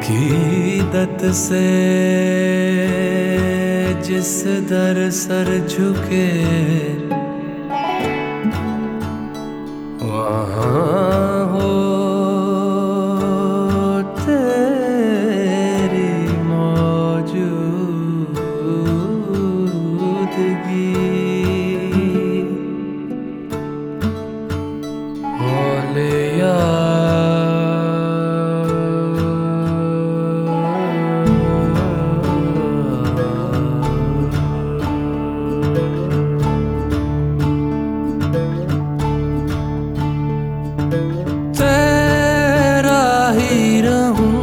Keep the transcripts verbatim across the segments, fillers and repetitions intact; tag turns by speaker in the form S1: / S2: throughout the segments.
S1: अकीदत से जिस दर सर झुके वहाँ हो तेरी मौजूदगी। औलिया तेरा ही रहूं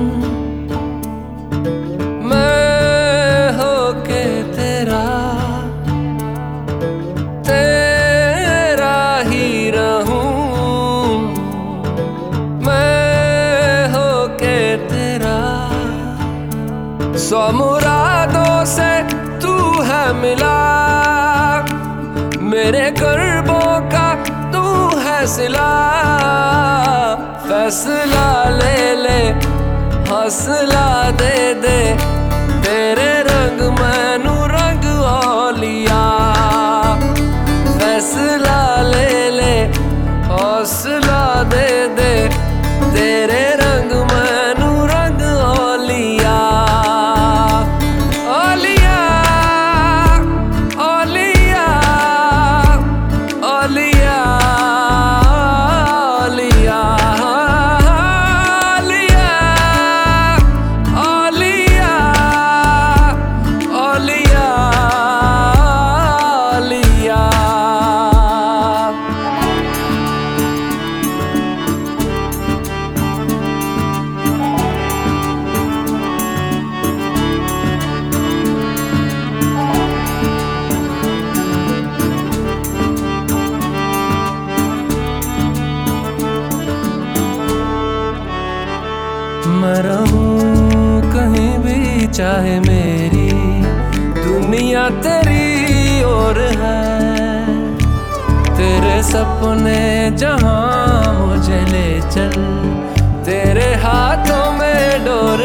S1: मैं होके तेरा, तेरा ही रहूं मैं होके तेरा। सौ मुरादों से तू है मिला, मेरे कर्बों का तू है सिला। फैसला ले ले हौसला दे दे, तेरे रंग मैनू रंग औलिया। फैसला ले ले हौसला दे दे, तेरे रंग मैनू रंग औलिया। औलिया औलिया औलिया मैं रहूं कहीं भी चाहे मेरी दुनिया तेरी ओर है। तेरे सपने जहां मुझे ले चल, तेरे हाथों में डोर